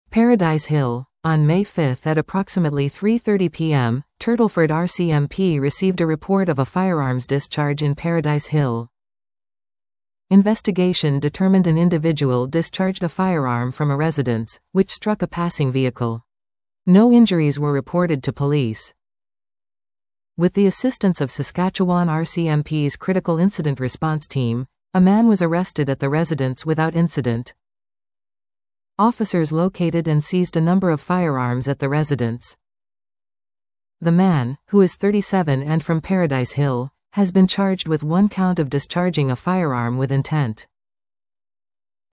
Paradise Hill. On May 5 at approximately 3:30 p.m., Turtleford RCMP received a report of a firearms discharge in Paradise Hill. Investigation determined an individual discharged a firearm from a residence, which struck a passing vehicle. No injuries were reported to police. With the assistance of Saskatchewan RCMP's Critical Incident Response Team, a man was arrested at the residence without incident. Officers located and seized a number of firearms at the residence. The man, who is 37 and from Paradise Hill, has been charged with one count of discharging a firearm with intent.